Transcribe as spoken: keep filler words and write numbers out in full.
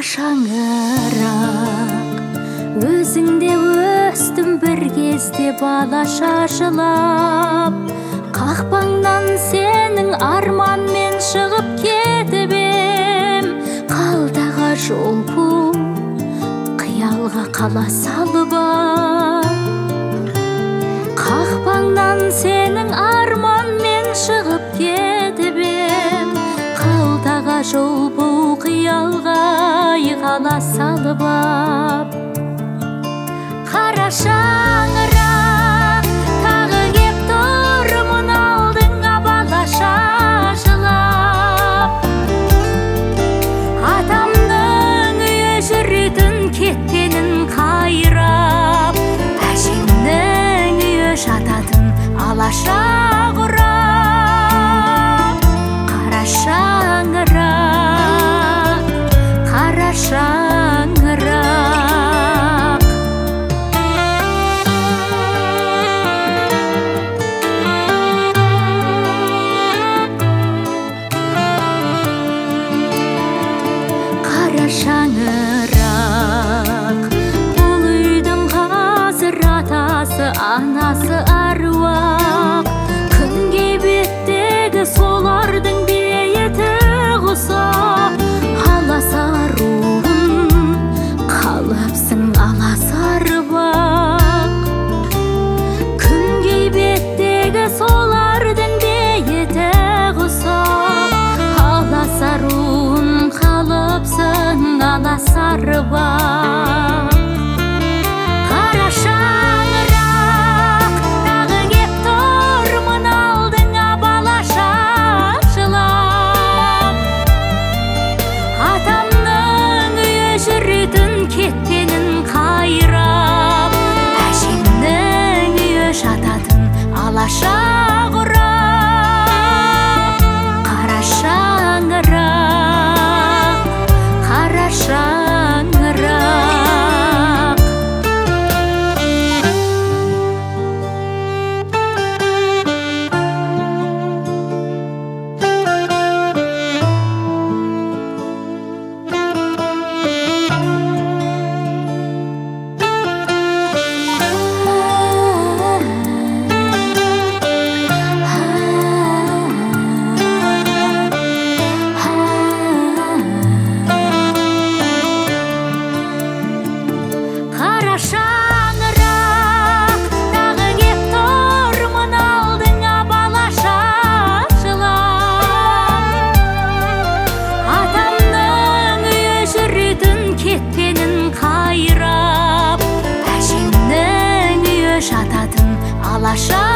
шаңырақ өзіңде өстім бір кезде балаша жылап, қақпаңнан сенің арманмен шығып кетіп ем. Қалдағы жол бұл қиялға қала салып ап, қақпаңнан сенің арманмен шығып кетіп ем. Қалдағы жол бұл қиялға қала салып ап. Қара шаңырақ тағы кеп тұрмын алдыңа балаша жылап, атамның үйі жүретін кеткенін қайрап, әжемнің үйі жататын алаша құрап. Қара шаңырақ, қара шаңырақ. Қара шаңырақ, бұл үйдің қазір атасы анасы аруақ. Күнге беттегі солардың бейіті құсап, аласаруым қалыпсың аласарбақ. Күнге беттегі солардың бейіті құсап, аласаруым қалыпсың аласарбақ. Қара шаңырақ тағы кеп тұрмын алдыңа балаша жылап, атамның үйі жүретін кеткенін қайрап, әжемнің үйі жататын алаша құрап. Қара шаңырақ, қара шаңырақ. Қара шаңырақ тағы кеп тұрмын алдыңа балаша жылап, атамның үйі жүретін кеткенін қайрап, әжемнің үйі жататын алаша